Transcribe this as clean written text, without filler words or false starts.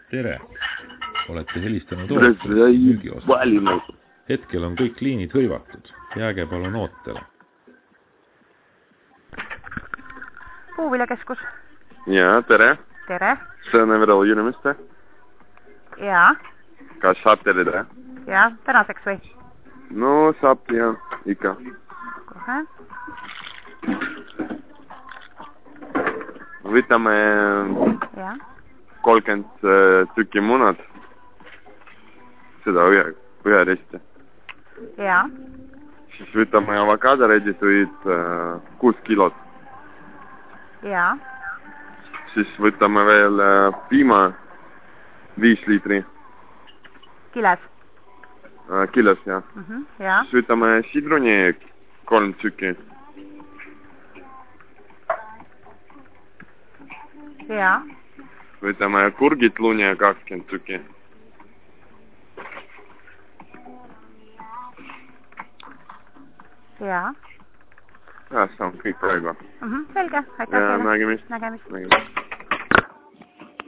Tere! Olete helistanud müügi osa. Hetkel on kõik liinid hõivatud. Jääge palun ootele. Puuviljakeskus. Jaa, tere. Tere. See on Evero Jürimiste. Jaa. Kas saab telida? Jaa, tänaseks või? No saab ja ikka. Kohe. Võtame 30 tükki munad. Seda ühe resti. Jaa. Siis võtame avokaadoredituid 6 kilot. Jaa. Siis võtame veel piima 5 liitri. Kiles? Kiles, jah. Jaa. Siis võtame sidruni 3 tükki. Jaa. Võtame kurgit lunia 20 tükki. Jaa. See on kõik praegu. Selge, aitäh teile. Nägemist. Nägemist.